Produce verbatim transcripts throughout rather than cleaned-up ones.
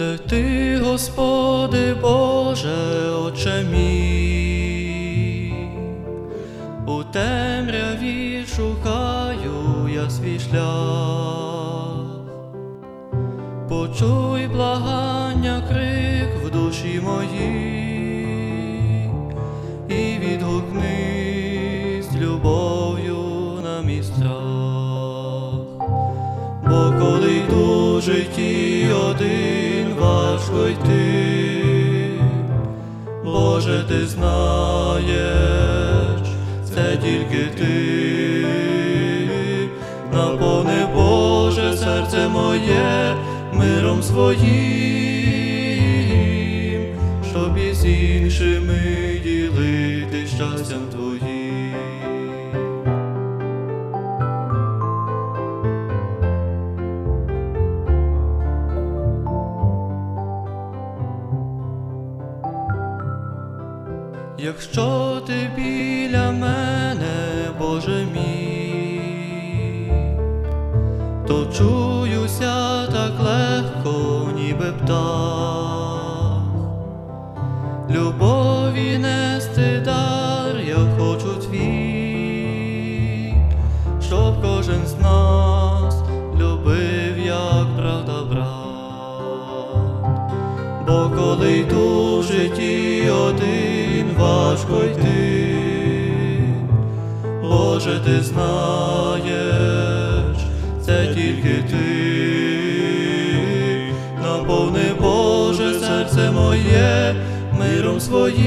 Де ти, Господи Боже, Отче мій? У темряві шукаю я свій шлях. Почуй благання, крик в душі моїй, і відгукнись любов'ю на мій страх. Бо коли йду в житті один, важко йти, Боже, ти знаєш, це тільки ти. Наповни, Боже, серце моє миром своїм, щоб із іншими ділити щастям Твоїм. Якщо ти біля мене, Боже мій, то чуюся так легко, ніби птах. Любові нести дар я хочу твій, щоб кожен з нас любив, як правда брат. Бо коли йду в житті один, важко йти, Боже, ти знаєш, це тільки ти. Наповни, Боже, серце моє миром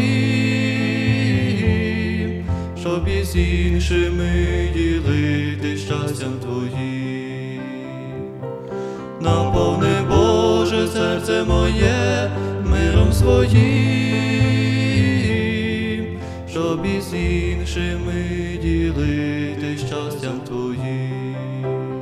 своїм, щоб із іншими ділити щастям Твоїм. Наповни, Боже, серце моє миром своїм, щоб із іншими ділити щастям Твоїм.